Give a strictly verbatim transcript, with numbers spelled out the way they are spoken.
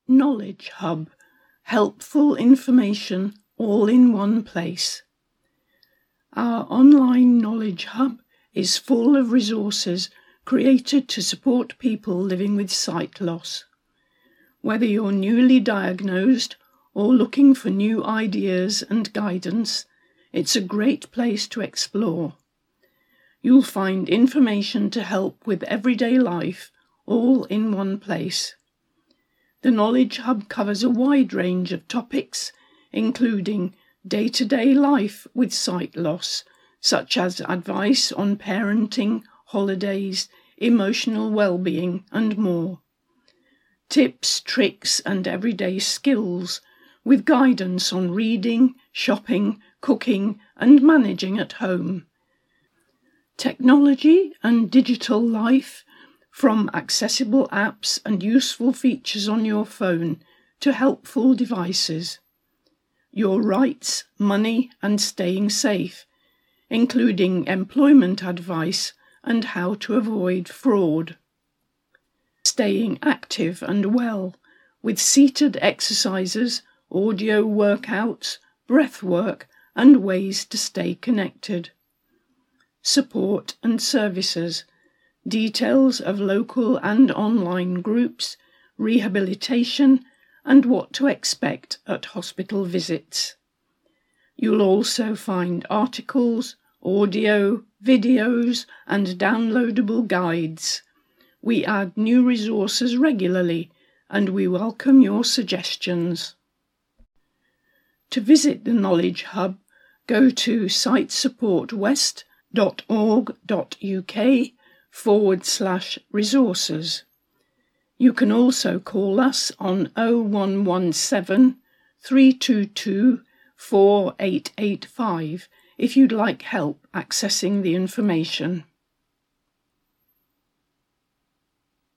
Knowledge Hub. Helpful information all in one place. Our online Knowledge Hub is full of resources created to support people living with sight loss. Whether you're newly diagnosed or looking for new ideas and guidance, it's a great place to explore. You'll find information to help with everyday life, all in one place. The Knowledge Hub covers a wide range of topics, including day-to-day life with sight loss, such as advice on parenting, holidays, emotional well-being, and more. Tips, tricks, and everyday skills, with guidance on reading, shopping, cooking, and managing at home. Technology and digital life, from accessible apps and useful features on your phone to helpful devices. Your rights, money, and staying safe, including employment advice and how to avoid fraud. Staying active and well, with seated exercises, audio workouts, breath work, and ways to stay connected. Support and services, details of local and online groups, rehabilitation, and what to expect at hospital visits. You'll also find articles, audio, videos, and downloadable guides. We add new resources regularly, and we welcome your suggestions. To visit the Knowledge Hub, go to sitesupportwest.org.uk forward slash resources. You can also call us on oh one one seven, three two two, four eight eight five if you'd like help accessing the information.